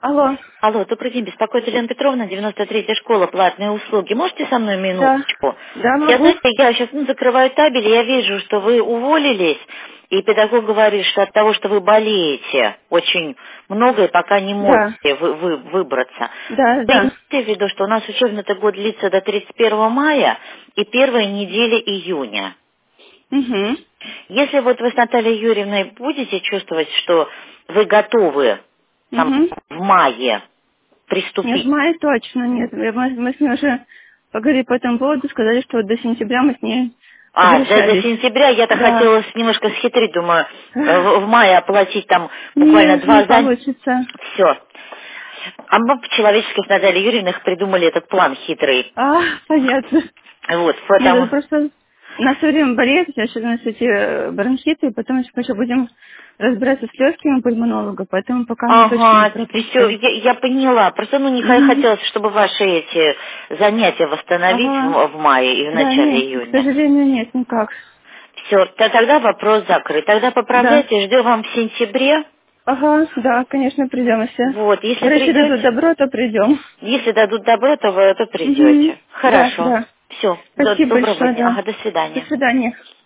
Алло. Алло, добрый день, беспокоит Елена Петровна, 93-я школа, платные услуги. Можете со мной Да. минуточку? Да, Я, могу. знаете, я сейчас закрываю табель, и я вижу, что вы уволились, и педагог говорит, что от того, что вы болеете очень много, и пока не Да. можете выбраться. Да, Вы да. имеете в виду, что у нас учебный год длится до 31 мая и первая неделя июня. Угу. Если вот вы с Натальей Юрьевной будете чувствовать, что вы готовы там, Угу. в мае Нет, в приступить. мае точно нет. Мы с ней уже поговорили по этому поводу, сказали, что вот до сентября мы с ней До соглашались. сентября я-то Да. хотела немножко схитрить, думаю, в мае оплатить там буквально Нет, не 2 занятия. получится. Все. А мы по-человечески с Натальей Юрьевной придумали этот план хитрый. Понятно. Вот, Нет, потому... это просто на все время болеет, сейчас у нас эти бронхиты, и потом еще будем разбираться с легкими пульмонолога, поэтому пока мы точно не Ага, все, пропустим. я поняла. Просто, не Угу. хотелось, чтобы ваши эти занятия восстановить Ага. в мае и в Да, начале нет, к июня. сожалению, нет, никак. Все, тогда вопрос закрыт. Тогда Да. поправляйте, ждем вам в сентябре. Ага, да, конечно, придем если. Вот, если Врачи дадут придете, добро, то придем. если дадут добро, то вы Угу. придете. Да, Хорошо. да. Все, Спасибо доброго большое, дня. да. Ага, до До свидания. свидания.